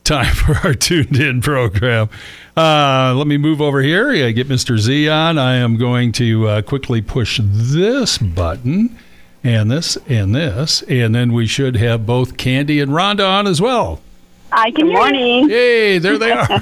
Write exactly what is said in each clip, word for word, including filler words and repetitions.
time for our Tuned In program. Uh, let me move over here. Yeah, get Mister Z on. I am going to uh, quickly push this button and this and this, and then we should have both Candy and Rhonda on as well. Hi, good morning. Hey, there they are.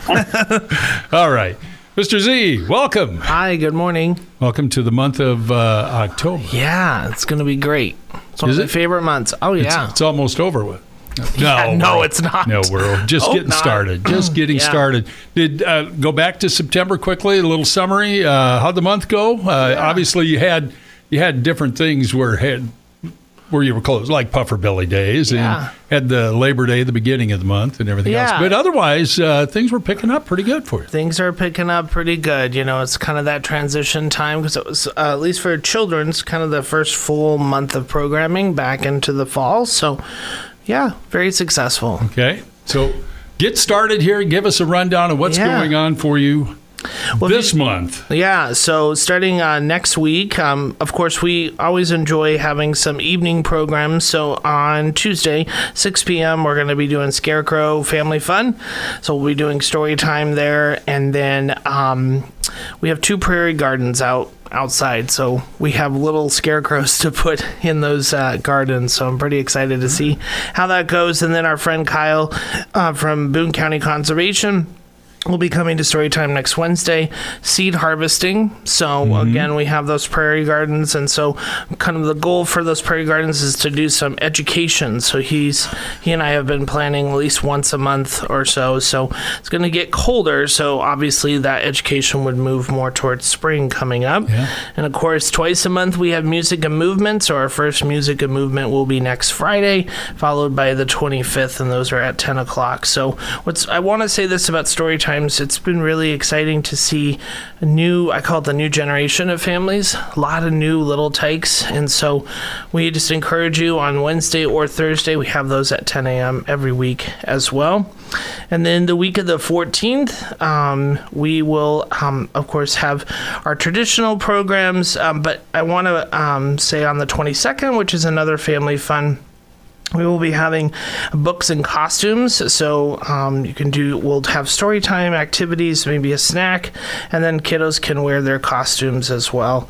All right. Mister Z, welcome. Hi, good morning. Welcome to the month of uh, October. Yeah, it's going to be great. It's one Is of my it? favorite months. Oh, yeah. It's, it's almost over with. No, Yeah, no, we're- it's not. No, we're just Hope getting not. started. Just getting Yeah. started. Did uh, go back to September quickly. A little summary. Uh, how'd the month go? Uh, Obviously, you had you had different things where had where you were closed, like Puffer Belly Days, Yeah. and had the Labor Day, the beginning of the month, and everything else. Yeah. But otherwise, uh, things were picking up pretty good for you. Things are picking up pretty good. You know, it's kind of that transition time because it was, uh, at least for children's, kind of the first full month of programming back into the fall. So, yeah, very successful. Okay, so get started here. Give us a rundown of what's Yeah. going on for you Well, this if you- month. Yeah, so starting uh, next week, um, of course, we always enjoy having some evening programs. So on Tuesday, six p.m., we're going to be doing Scarecrow Family Fun. So we'll be doing story time there. And then um, we have two prairie gardens out outside. So we have little scarecrows to put in those uh, gardens. So I'm pretty excited to see how that goes. And then our friend Kyle uh, from Boone County Conservation will be coming to Storytime next Wednesday, seed harvesting. So again, we have those prairie gardens, and so kind of the goal for those prairie gardens is to do some education. So he's he and I have been planning at least once a month or so. So it's going to get colder, so obviously that education would move more towards spring coming up. Yeah. And of course, twice a month we have music and movement. So our first music and movement will be next Friday, followed by the twenty-fifth, and those are at ten o'clock. So what's I want to say this about Storytime. It's been really exciting to see a new, I call it the new generation of families, a lot of new little tykes. And so we just encourage you on Wednesday or Thursday. We have those at ten a.m. every week as well. And then the week of the fourteenth, um, we will, um, of course, have our traditional programs. Um, but I want to um, say on the twenty-second, which is another family fun, we will be having books and costumes, so um, you can do. We'll have story time activities, maybe a snack, and then kiddos can wear their costumes as well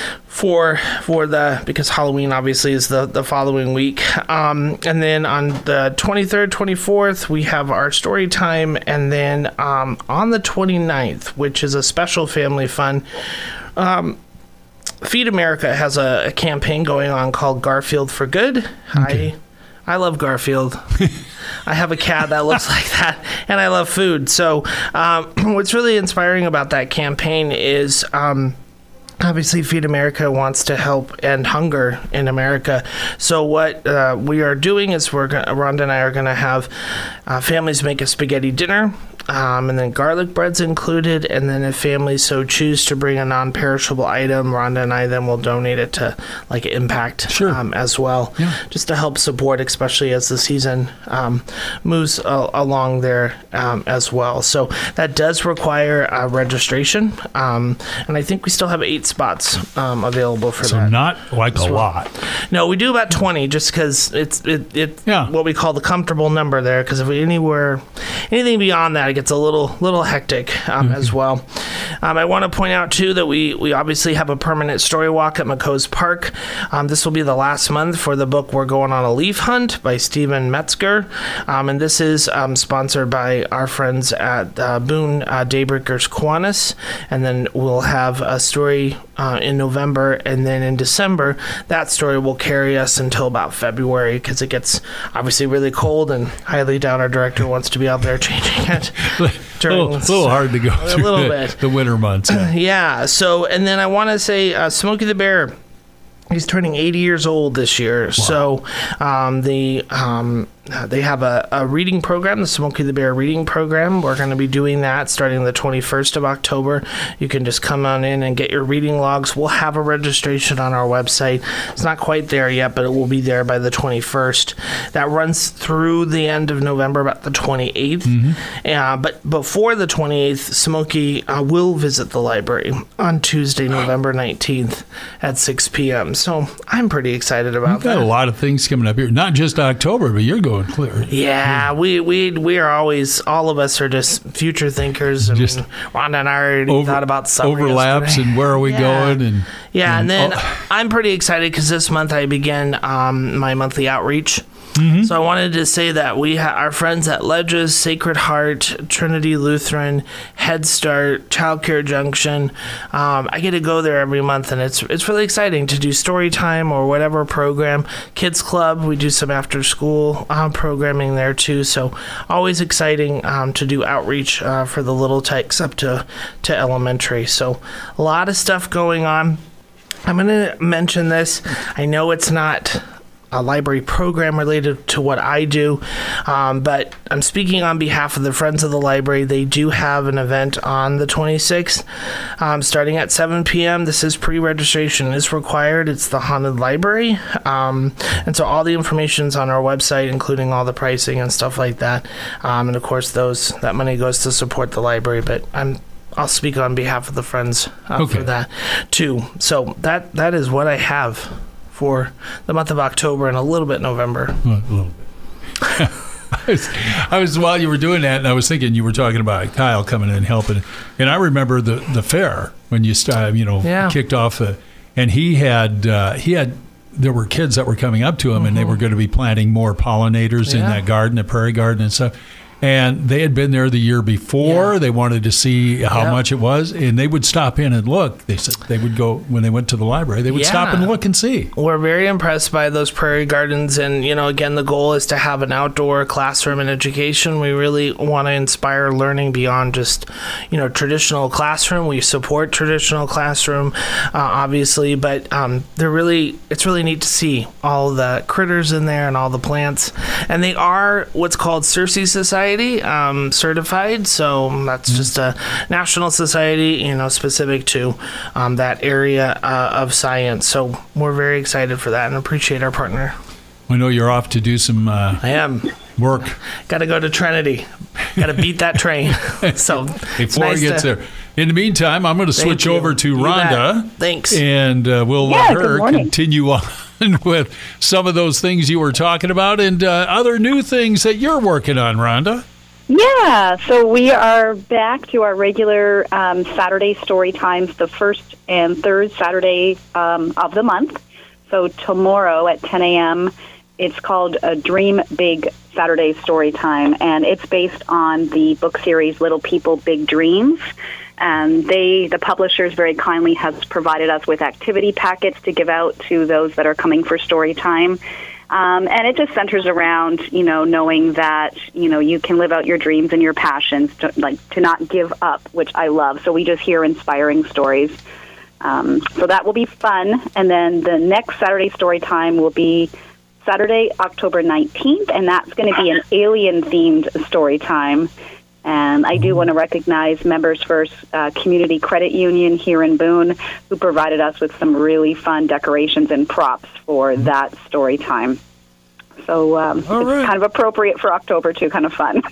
for for the because Halloween obviously is the the following week. Um, and then on the twenty-third, twenty-fourth, we have our story time, and then um, on the twenty-ninth, which is a special family fun. Um, Feed America has a, a campaign going on called Garfield for Good. Okay. I I love Garfield. I have a cat that looks like that, and I love food. So um, what's really inspiring about that campaign is um, obviously Feed America wants to help end hunger in America. So what uh, we are doing is we're gonna, Rhonda and I are going to have uh, families make a spaghetti dinner. Um, and then garlic bread's included, and then if families so choose to bring a non-perishable item, Rhonda and I then will donate it to like Impact Sure. um, as well, Yeah. just to help support, especially as the season um, moves uh, along there um, as well. So that does require uh, registration, um, and I think we still have eight spots um, available for So that. not like a well. lot. No, we do about twenty, just because it's it, it Yeah. what we call the comfortable number there. Because if we anywhere anything beyond that, it gets a little little hectic um, Mm-hmm. as well. Um, I want to point out too that we we obviously have a permanent story walk at McCoe's Park. Um, this will be the last month for the book We're Going on a Leaf Hunt by Stephen Metzger, um, and this is um, sponsored by our friends at uh, Boone uh, Daybreakers Kiwanis. And then we'll have a story uh, in November, and then in December that story will carry us until about February because it gets obviously really cold, and highly doubt our director wants to be out there changing it. A during little, little hard to go through little the, bit. the winter months. Yeah. Yeah. So, and then I want to say uh, Smokey the Bear. He's turning eighty years old this year. So um, the um, they have a, a reading program, the Smokey the Bear reading program. We're going to be doing that starting the twenty-first of October. You can just come on in and get your reading logs. We'll have a registration on our website. It's not quite there yet, but it will be there by the twenty-first. That runs through the end of November, about the twenty-eighth. Mm-hmm. Uh, but before the twenty-eighth, Smokey uh, will visit the library on Tuesday, November nineteenth at six p.m. So I'm pretty excited about You've got that. a lot of things coming up here. Not just October, but you're going going clear. Yeah, we we we are always, all of us are just future thinkers. I Just mean, Rhonda and I already Over, thought about summer overlaps yesterday. and where are we Yeah. going? And Yeah, and then oh, I'm pretty excited because this month I begin um, my monthly outreach. Mm-hmm. So I wanted to say that we ha- our friends at Ledges, Sacred Heart, Trinity Lutheran, Head Start, Childcare Junction. Um, I get to go there every month, and it's it's really exciting to do story time or whatever program. Kids Club, we do some after school um, programming there too. So always exciting um, to do outreach uh, for the little tykes up to to elementary. So a lot of stuff going on. I'm going to mention this. I know it's not a library program related to what I do, um, but I'm speaking on behalf of the Friends of the Library. They do have an event on the twenty-sixth, um, starting at seven p.m. This is pre-registration is required. It's the Haunted Library, um, and so all the information is on our website, including all the pricing and stuff like that. Um, and of course, those that money goes to support the library. But I'm I'll speak on behalf of the Friends uh, Okay. for that too. So that that is what I have for the month of October and a little bit November. a little bit. I, was, I was while you were doing that, and I was thinking you were talking about Kyle coming in and helping, and I remember the the fair when you started, you know, Yeah. kicked off, the, and he had uh, he had. There were kids that were coming up to him, mm-hmm. and they were going to be planting more pollinators Yeah. in that garden, the prairie garden and stuff. And they had been there the year before. Yeah. They wanted to see how Yep. much it was, and they would stop in and look. They said they would go when they went to the library. They would stop Yeah. and look and see. We're very impressed by those prairie gardens, and you know, again, the goal is to have an outdoor classroom and education. We really want to inspire learning beyond just, you know, traditional classroom. We support traditional classroom, uh, obviously, but um, they're really, it's really neat to see all the critters in there and all the plants, and they are what's called Circe Society um, certified. So that's just a national society, you know, specific to um, that area uh, of science. So we're very excited for that and appreciate our partner. I know you're off to do some uh, I am. work Got to go to Trinity. Got to beat that train. So it's before nice he gets to, there. In the meantime, I'm going to Thank switch you. over to You Rhonda. bet. Thanks. And uh, we'll Yeah, let good her morning. continue on with some of those things you were talking about and uh, other new things that you're working on, Rhonda. Yeah, so we are back to our regular um, Saturday story times, the first and third Saturday um, of the month. So tomorrow at ten a.m., it's called a Dream Big Saturday Story Time, and it's based on the book series Little People, Big Dreams. And they, the publishers, very kindly has provided us with activity packets to give out to those that are coming for story time. Um, and it just centers around, you know, knowing that, you know, you can live out your dreams and your passions, to, like to not give up, which I love. So we just hear inspiring stories. Um, so that will be fun. And then the next Saturday story time will be Saturday, October nineteenth, and that's going to be an alien-themed story time. And I do want to recognize Members First uh, Community Credit Union here in Boone, who provided us with some really fun decorations and props for that story time. So um, All it's right. kind of appropriate for October, too, kind of fun.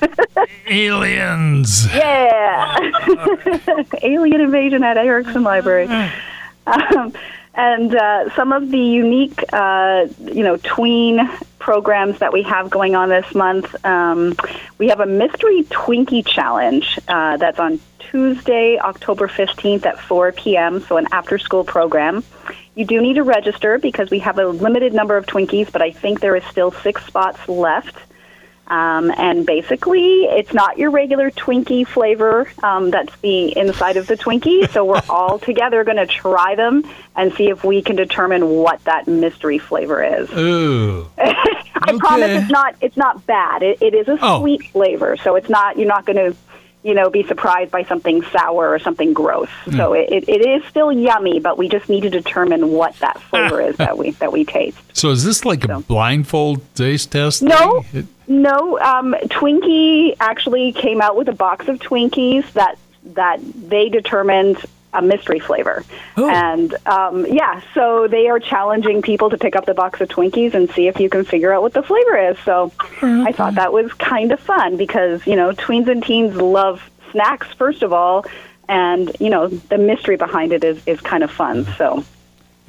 Aliens. Yeah! Alien invasion at Erickson Library. Um, and uh, some of the unique, uh, you know, tween programs that we have going on this month. Um, we have a Mystery Twinkie Challenge uh, that's on Tuesday, October fifteenth at four p.m., so an after-school program. You do need to register because we have a limited number of Twinkies, but I think there is still six spots left. Um, and basically, it's not your regular Twinkie flavor um, that's the inside of the Twinkie. So we're all together going to try them and see if we can determine what that mystery flavor is. Ooh. I Okay. promise it's not it's not bad. It, it is a Oh. sweet flavor, so it's not you're not going to you know be surprised by something sour or something gross. So it, it, it is still yummy, but we just need to determine what that flavor is that we that we taste. So is this like a So. blindfold taste test? No, thing? It- no. Um, Twinkie actually came out with a box of Twinkies that that they determined a mystery flavor. Oh. And um, yeah, so they are challenging people to pick up the box of Twinkies and see if you can figure out what the flavor is. So I thought that was kind of fun because, you know, tweens and teens love snacks, first of all, and, you know, the mystery behind it is, is kind of fun. So.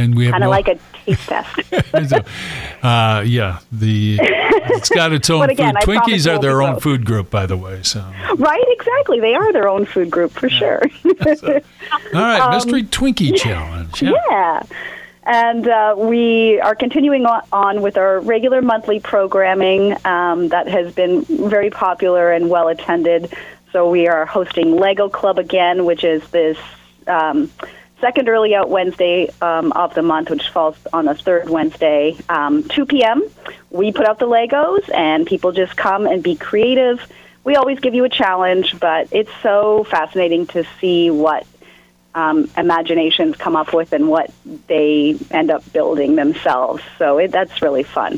And we have kind of no, like a taste test. so, uh, yeah, the it's got its own But again, food. I promise Twinkies you are won't their be own both. food group, by the way. So, Right, exactly. They are their own food group for sure. so all right, Mystery Twinkie Challenge. Yeah. Yeah. And uh, we are continuing on, on with our regular monthly programming um, that has been very popular and well attended. So we are hosting Lego Club again, which is this um, second early out Wednesday um, of the month, which falls on the third Wednesday, um, two p.m. We put out the Legos, and people just come and be creative. We always give you a challenge, but it's so fascinating to see what Um, imaginations come up with and what they end up building themselves. So it, that's really fun.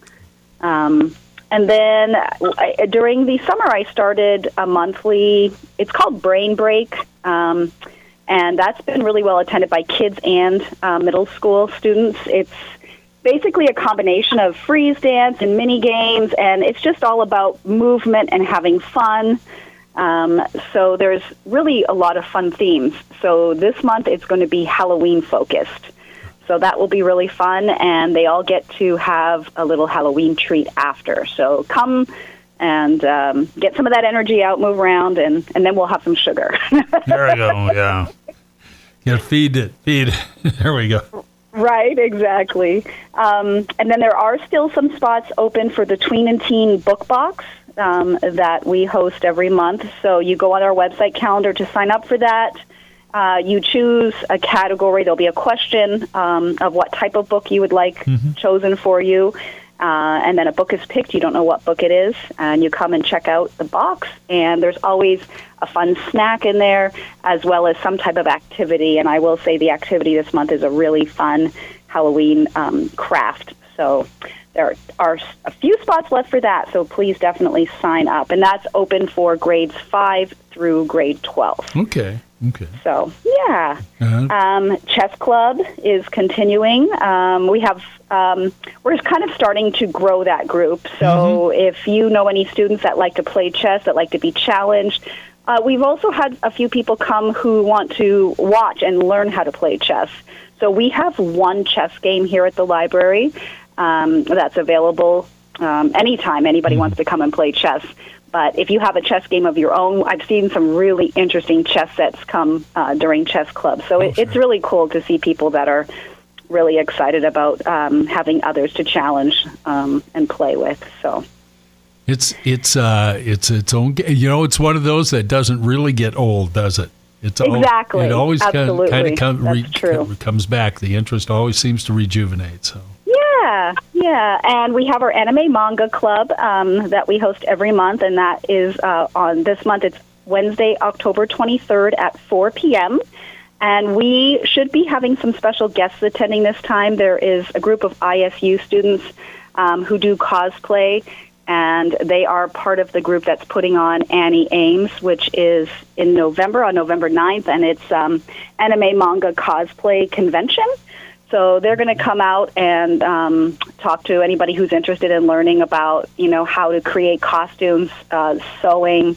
Um, and then I, during the summer, I started a monthly, it's called Brain Break, um, and that's been really well attended by kids and uh, middle school students. It's basically a combination of freeze dance and mini games, and it's just all about movement and having fun. Um, so there's really a lot of fun themes. So this month it's going to be Halloween focused. So that will be really fun, and they all get to have a little Halloween treat after. So come and um, get some of that energy out, move around, and, and then we'll have some sugar. There we go. Yeah. You gotta feed it. Feed it. There we go. Right, exactly. Um, and then there are still some spots open for the Tween and Teen Book Box um, that we host every month. So you go on our website calendar to sign up for that. Uh, you choose a category. There'll be a question um, of what type of book you would like mm-hmm. chosen for you. Uh, and then a book is picked. You don't know what book it is. And you come and check out the box. And there's always a fun snack in there, as well as some type of activity. And I will say the activity this month is a really fun Halloween um, craft. So there are a few spots left for that. So please definitely sign up. And that's open for grades five through grade twelve. Okay. Okay. So, yeah. Uh-huh. Um, Chess Club is continuing. Um, we have, um, we're just kind of starting to grow that group. So mm-hmm. if you know any students that like to play chess, that like to be challenged, uh, we've also had a few people come who want to watch and learn how to play chess. So we have one chess game here at the library um, that's available um, anytime anybody mm-hmm. wants to come and play chess. But if you have a chess game of your own, I've seen some really interesting chess sets come uh, during Chess Club. So it, it's really cool to see people that are really excited about um, having others to challenge um, and play with. So it's it's uh, it's its own. You know, it's one of those that doesn't really get old, does it? It's exactly. It always Absolutely. kind of come, re, true. comes back. The interest always seems to rejuvenate. So. Yeah, yeah, and we have our anime manga club um, that we host every month, and that is uh, on this month. It's Wednesday, October twenty-third at four p.m., and we should be having some special guests attending this time. There is a group of I S U students um, who do cosplay, and they are part of the group that's putting on Annie Ames, which is in November, on November ninth, and it's um, anime manga cosplay convention. So they're going to come out and um, talk to anybody who's interested in learning about, you know, how to create costumes, uh, sewing,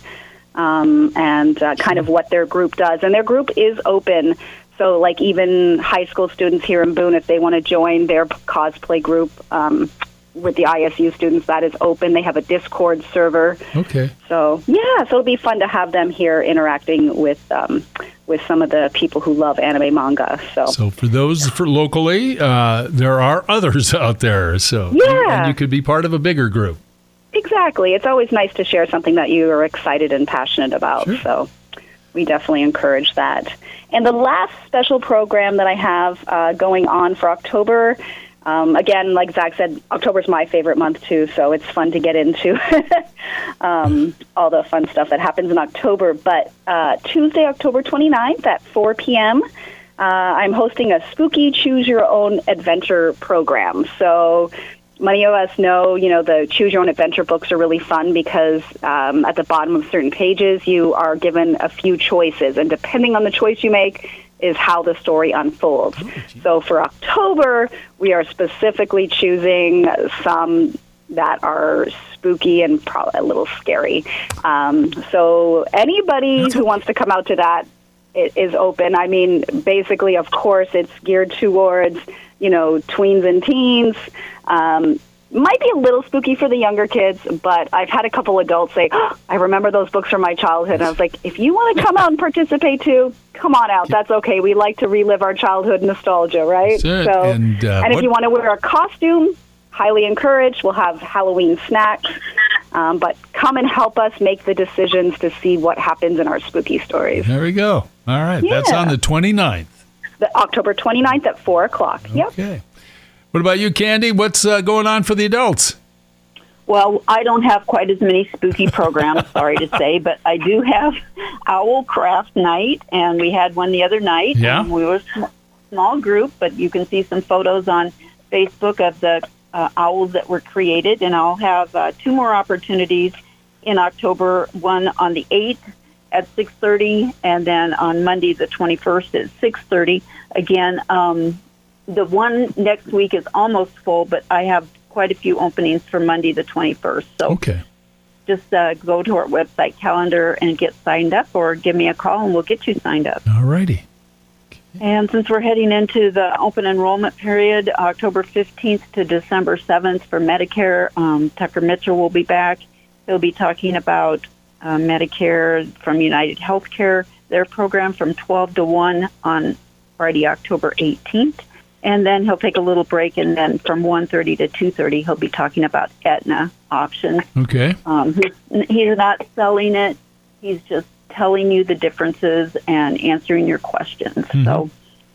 um, and uh, kind of what their group does. And their group is open. So, like, even high school students here in Boone, if they want to join their cosplay group um, with the I S U students, that is open. They have a Discord server. Okay. So, yeah, so it'll be fun to have them here interacting with um, with some of the people who love anime manga. So, so for those for locally, uh, there are others out there. So yeah. And you could be part of a bigger group. Exactly. It's always nice to share something that you are excited and passionate about. Sure. So we definitely encourage that. And the last special program that I have uh, going on for October, um, again, like Zach said, October is my favorite month too, so it's fun to get into um, all the fun stuff that happens in October. But uh, Tuesday, October twenty-ninth at four p.m., uh, I'm hosting a spooky Choose Your Own Adventure program. So many of us know, you know, the Choose Your Own Adventure books are really fun because um, at the bottom of certain pages, you are given a few choices, and depending on the choice you make is how the story unfolds. Oh, so for October, we are specifically choosing some that are spooky and probably a little scary. Um, so anybody That's who okay. wants to come out to that, it is open. I mean, basically, of course, it's geared towards, you know, tweens and teens. Um, might be a little spooky for the younger kids, but I've had a couple adults say, oh, I remember those books from my childhood. And I was like, if you want to come out and participate too, come on out. That's okay. We like to relive our childhood nostalgia, right? That's it. So, and uh, and if what- you want to wear a costume, highly encouraged. We'll have Halloween snacks. Um, but come and help us make the decisions to see what happens in our spooky stories. There we go. All right. That's Yeah. on the twenty-ninth. The October twenty-ninth at four o'clock. Yep. Okay. What about you, Candy? What's uh, going on for the adults? Well, I don't have quite as many spooky programs, sorry to say, but I do have Owl Craft Night, and we had one the other night. Yeah. And we were a sm- small group, but you can see some photos on Facebook of the uh, owls that were created, and I'll have uh, two more opportunities in October, one on the eighth at six thirty, and then on Monday the twenty-first at six thirty. Again, um, the one next week is almost full, but I have quite a few openings for Monday the twenty-first. So Okay. just uh, go to our website calendar and get signed up, or give me a call and we'll get you signed up. All righty. And since we're heading into the open enrollment period, October fifteenth to December seventh for Medicare, um, Tucker Mitchell will be back. He'll be talking about uh, Medicare from United Healthcare, their program from twelve to one on Friday, October eighteenth. And then he'll take a little break, and then from one thirty to two thirty, he'll be talking about Aetna options. Okay. Um, he's, he's not selling it. He's just telling you the differences and answering your questions. Mm-hmm. So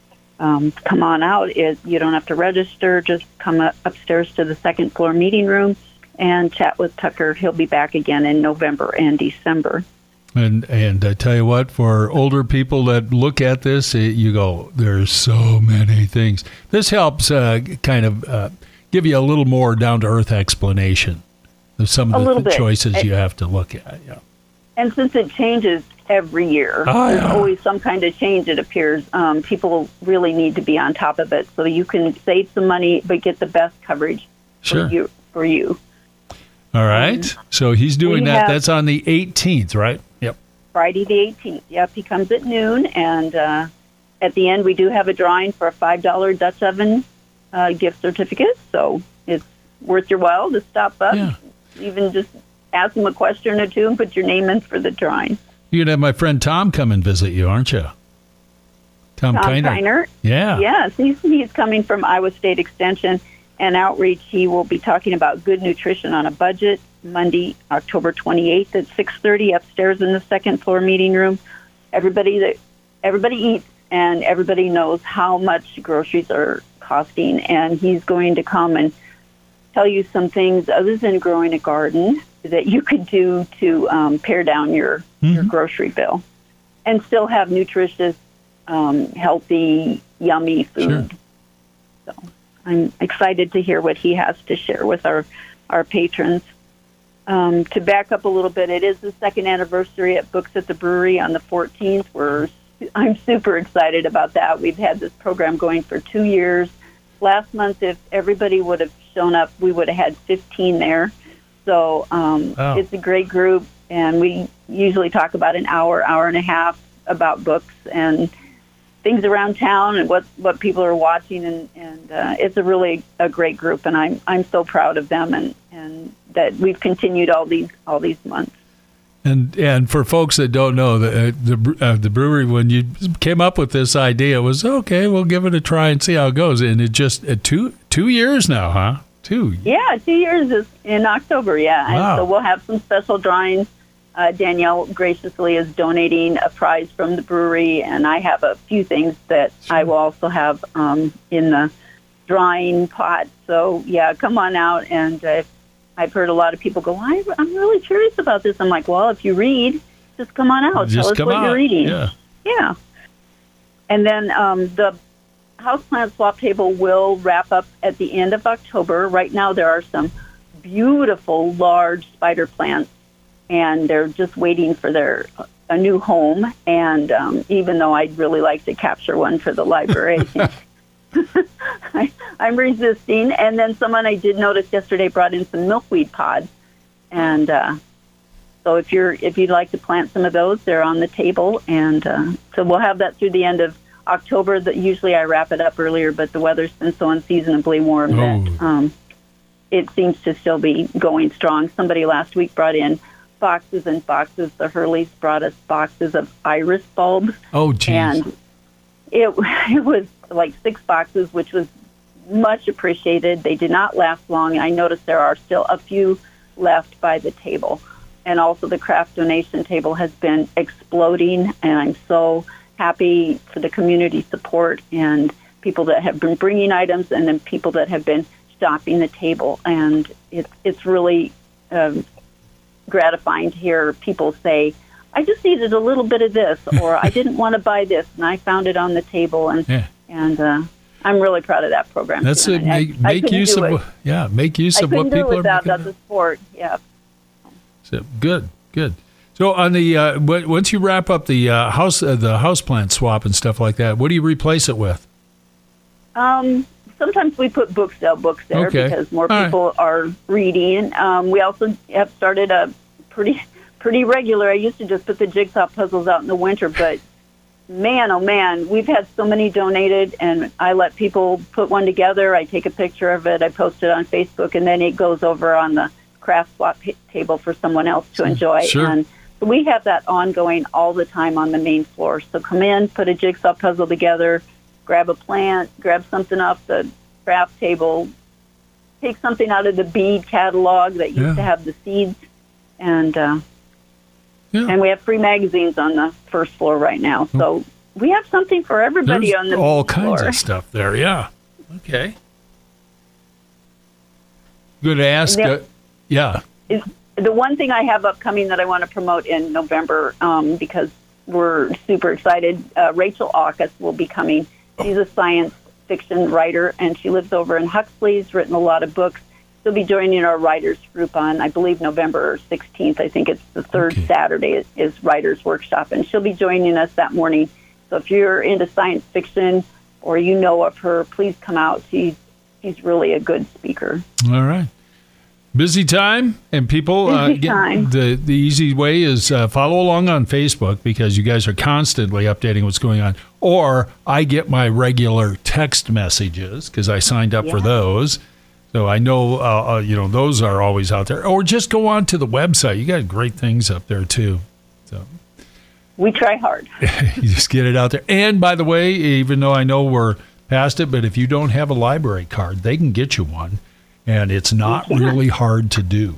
um, come on out. It, you don't have to register. Just come up, upstairs to the second floor meeting room and chat with Tucker. He'll be back again in November and December. And and I tell you what, for older people that look at this, it, you go, there's so many things. This helps uh, kind of uh, give you a little more down-to-earth explanation of some A of little the bit. choices you have to look at. Yeah. And since it changes every year, Oh, there's yeah. always some kind of change, it appears. Um, people really need to be on top of it so you can save some money but get the best coverage Sure. for you. For you. All right. So he's doing we that. have- That's on the eighteenth, right? Yep. Friday the eighteenth. Yep, he comes at noon, and uh, at the end we do have a drawing for a five dollar Dutch oven uh, gift certificate, so it's worth your while to stop up, Yeah. even just ask him a question or two and put your name in for the drawing. You're going to have my friend Tom come and visit you, aren't you? Tom, Tom Kiner. Kiner, Yeah. yes, he's, he's coming from Iowa State Extension and Outreach. He will be talking about good nutrition on a budget Monday, October twenty-eighth at six thirty upstairs in the second floor meeting room. Everybody that everybody eats, and everybody knows how much groceries are costing, and he's going to come and tell you some things other than growing a garden that you could do to um, pare down your, your grocery bill and still have nutritious, um, healthy, yummy food. Sure. So I'm excited to hear what he has to share with our, our patrons. Um, to back up a little bit, it is the second anniversary at Books at the Brewery on the fourteenth. We're, I'm super excited about that. We've had this program going for two years. Last month, if everybody would have shown up, we would have had fifteen there. So um, Wow. it's a great group, and we usually talk about an hour, hour and a half about books and things around town and what, what people are watching, and, and uh, it's a really a great group, and I'm I'm so proud of them, and, and that we've continued all these all these months. And and for folks that don't know, the uh, the uh, the brewery, when you came up with this idea, was okay. We'll give it a try and see how it goes. And it just uh, two two years now, huh? Two. Yeah, two years is in October. Yeah, Wow. and so we'll have some special drawings. Uh, Danielle graciously is donating a prize from the brewery, and I have a few things that I will also have um, in the drawing pot. So yeah, come on out, and uh, I've heard a lot of people go, I, I'm really curious about this. I'm like, well, if you read, just come on out. Just Tell us come what out. you're reading. Yeah. Yeah. And then um, the houseplant swap table will wrap up at the end of October. Right now there are some beautiful large spider plants, and they're just waiting for their a new home. And um, even though I'd really like to capture one for the library, I think I, I'm resisting. And then someone I did notice yesterday brought in some milkweed pods, and uh, So if you're if you'd like to plant some of those, they're on the table, and uh, so we'll have that through the end of October. That usually I wrap it up earlier, but the weather's been so unseasonably warm Oh. that um, it seems to still be going strong. Somebody last week brought in boxes and boxes. The Hurleys brought us boxes of iris bulbs, Oh, geez. and it it was like six boxes, which was much appreciated. They did not last long, and I noticed there are still a few left by the table. And also the craft donation table has been exploding, and I'm so happy for the community support and people that have been bringing items and then people that have been stopping the table. And it's, it's really um, gratifying to hear people say, I just needed a little bit of this, or I didn't want to buy this, and I found it on the table. And, Yeah. and uh, I'm really proud of that program. That's too. it. And I- Make, I make couldn't use do of it. what- yeah. Make use I of what couldn't do people it are without making. the sport. Yeah. So, good, good. So on the uh, w- once you wrap up the uh, house uh, the houseplant swap and stuff like that, what do you replace it with? Um, sometimes we put book sale books there Okay. because more All right. people are reading. Um, we also have started a pretty pretty regular. I used to just put the jigsaw puzzles out in the winter, but man, oh man, we've had so many donated, and I let people put one together. I take a picture of it, I post it on Facebook, and then it goes over on the craft swap p- table for someone else to enjoy. Sure. And so we have that ongoing all the time on the main floor. So come in, put a jigsaw puzzle together, grab a plant, grab something off the craft table, take something out of the bead catalog that used Yeah. to have the seeds, and uh, Yeah. and we have free magazines on the first floor right now. So we have something for everybody There's on the all main kinds floor. of stuff there. Yeah. Okay. Good to ask. And Uh, yeah. Is the one thing I have upcoming that I want to promote in November, um, because we're super excited. Uh, Rachel Aukus will be coming. She's a science fiction writer, and she lives over in Huxley's, written a lot of books. She'll be joining our writers group on, I believe, November sixteenth. I think it's the third Okay. Saturday is, is Writers Workshop, and she'll be joining us that morning. So if you're into science fiction or you know of her, please come out. She's, she's really a good speaker. All right. Busy time, and people. uh, Busy get- time. The the easy way is uh, follow along on Facebook because you guys are constantly updating what's going on. Or I get my regular text messages because I signed up for Yeah. those, so I know uh, uh, you know those are always out there. Or just go on to the website. You got great things up there too. So We try hard. you just get it out there. And by the way, even though I know we're past it, but if you don't have a library card, they can get you one. And it's not really hard to do.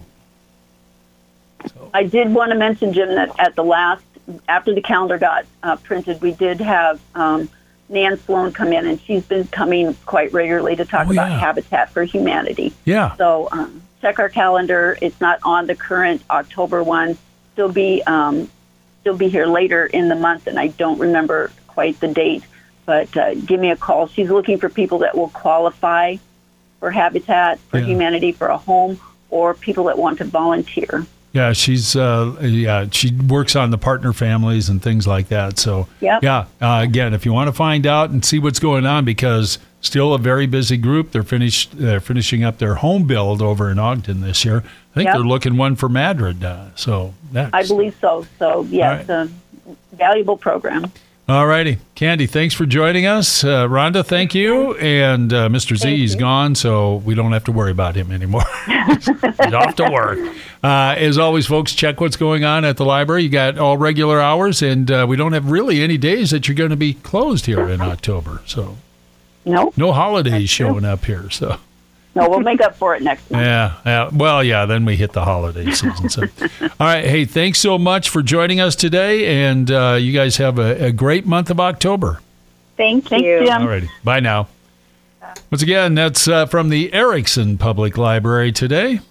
I did want to mention, Jim, that at the last, after the calendar got uh, printed, we did have um, Nan Sloan come in, and she's been coming quite regularly to talk Oh, about yeah. Habitat for Humanity. Yeah. So um, check our calendar. It's not on the current October one. Still be um, still be here later in the month, and I don't remember quite the date. But uh, give me a call. She's looking for people that will qualify for Habitat for Yeah. Humanity for a home, or people that want to volunteer. Yeah, she's uh, yeah she works on the partner families and things like that. So Yep. yeah, uh, again, if you want to find out and see what's going on, because still a very busy group. They're finished. They're finishing up their home build over in Ogden this year. I think Yep. they're looking one for Madrid. Uh, so that's, I believe so. So, yes, All a valuable program. All righty. Candy, thanks for joining us. Uh, Rhonda, thank you. And uh, Mister Z, Thank he's you. gone, so we don't have to worry about him anymore. He's off to work. Uh, as always, folks, check what's going on at the library. You got all regular hours, and uh, we don't have really any days that you're going to be closed here in October. So No, no holidays That's true. showing up here. So no, we'll make up for it next month. yeah, yeah. Well, yeah, then we hit the holiday season. So, all right. Hey, thanks so much for joining us today, and uh, you guys have a, a great month of October. Thank Thanks, you. Jim. All righty. Bye now. Once again, that's uh, from the Erickson Public Library today.